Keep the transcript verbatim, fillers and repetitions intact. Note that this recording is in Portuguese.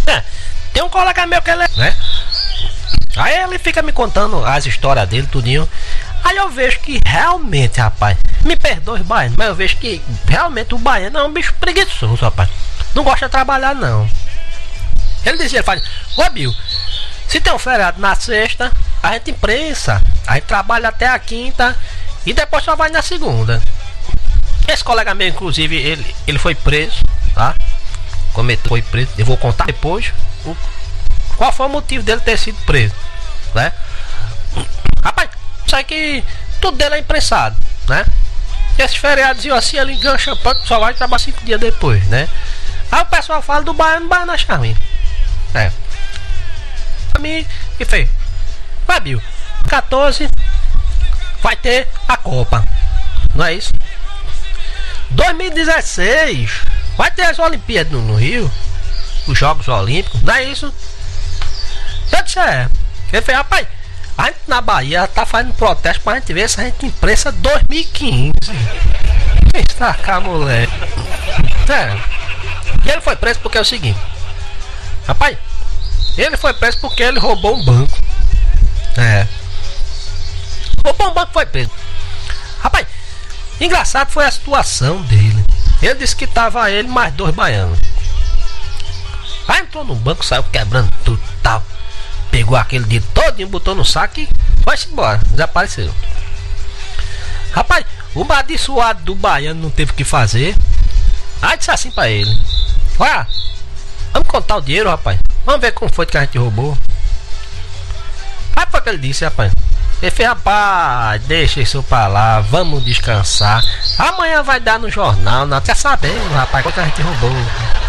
É, tem um colega meu que ele é, né? Aí ele fica me contando as histórias dele, tudinho. Aí eu vejo que realmente, rapaz, me perdoe, baiano, mas eu vejo que realmente o baiano é um bicho preguiçoso, rapaz. Não gosta de trabalhar, não. Ele dizia, ele faz, ô Bill, se tem um feriado na sexta, a gente imprensa, a gente trabalha até a quinta e depois só vai na segunda. Esse colega meu, inclusive, ele, ele foi preso, tá? Cometeu, foi preso. Eu vou contar depois o, qual foi o motivo dele ter sido preso, né? Rapaz, isso que tudo dele é imprensado, né? Esses feriados assim, ele engancha, só vai trabalhar cinco dias depois, né? Aí o pessoal fala do baiano, baiano na charme. É. A mim, que fez? Vai, Bill, quatorze vai ter a Copa, não é isso? dois mil e dezesseis vai ter as Olimpíadas no, no Rio, os Jogos Olímpicos, não é isso? Eu disse, é. Ele fez, rapaz, a gente na Bahia tá fazendo protesto pra gente ver se a gente imprensa dois mil e quinze. Está cá, moleque. É. E ele foi preso porque é o seguinte, rapaz, ele foi preso porque ele roubou um banco. É. Roubou um banco, foi preso. Rapaz, engraçado foi a situação dele. Ele disse que tava ele mais dois baianos. Aí entrou no banco, saiu quebrando tudo e tal. Pegou aquele dinheiro todinho, botou no saco e foi-se embora, desapareceu. Rapaz, o abençoado do baiano não teve o que fazer. Aí disse assim pra ele, olha, vamos contar o dinheiro, rapaz. Vamos ver como foi que a gente roubou. Aí foi que ele disse, rapaz. Ele fez, rapaz, deixa isso pra lá, vamos descansar. Amanhã vai dar no jornal, não quer saber, rapaz, quanto a gente roubou.